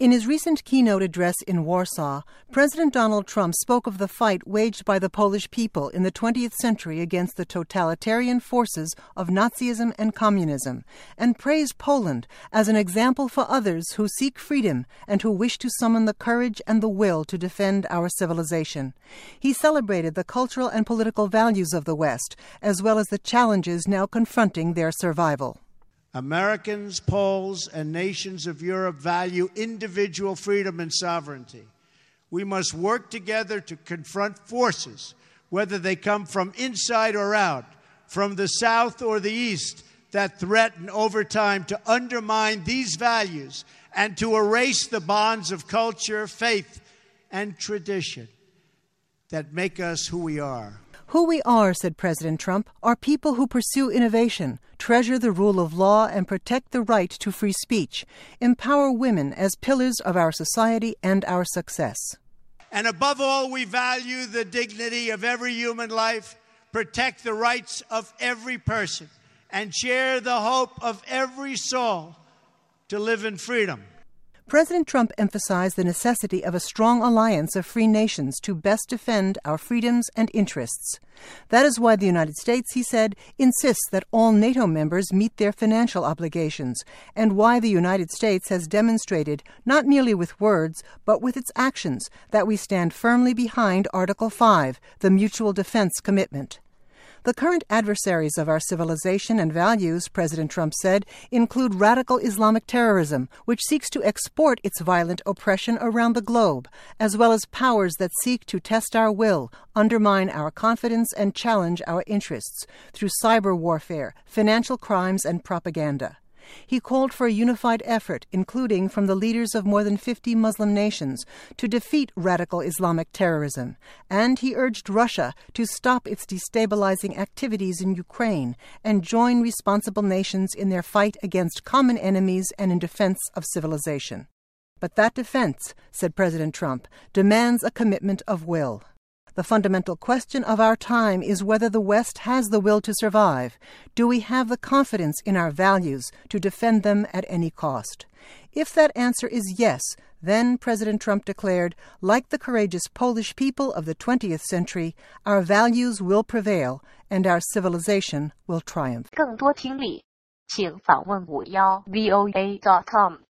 In his recent keynote address in Warsaw, President Donald Trump spoke of the fight waged by the Polish people in the 20th century against the totalitarian forces of Nazism and communism, and praised Poland as an example for others who seek freedom and who wish to summon the courage and the will to defend our civilization. He celebrated the cultural and political values of the West, as well as the challenges now confronting their survival. Americans, Poles, and nations of Europe value individual freedom and sovereignty. We must work together to confront forces, whether they come from inside or out, from the South or the East, that threaten over time to undermine these values and to erase the bonds of culture, faith, and tradition that make us who we are. Who we are, said President Trump, are people who pursue innovation, treasure the rule of law, and protect the right to free speech, empower women as pillars of our society and our success. And above all, we value the dignity of every human life, protect the rights of every person, and share the hope of every soul to live in freedom. President Trump emphasized the necessity of a strong alliance of free nations to best defend our freedoms and interests. That is why the United States, he said, insists that all NATO members meet their financial obligations, and why the United States has demonstrated, not merely with words, but with its actions, that we stand firmly behind Article 5, the Mutual Defense Commitment. The current adversaries of our civilization and values, President Trump said, include radical Islamic terrorism, which seeks to export its violent oppression around the globe, as well as powers that seek to test our will, undermine our confidence, and challenge our interests through cyber warfare, financial crimes, and propaganda. He called for a unified effort, including from the leaders of more than 50 Muslim nations, to defeat radical Islamic terrorism, and he urged Russia to stop its destabilizing activities in Ukraine and join responsible nations in their fight against common enemies and in defense of civilization. But that defense, said President Trump, demands a commitment of will. The fundamental question of our time is whether the West has the will to survive. Do we have the confidence in our values to defend them at any cost? If that answer is yes, then, President Trump declared, like the courageous Polish people of the 20th century, our values will prevail and our civilization will triumph. 更多听力，请访问51voa.com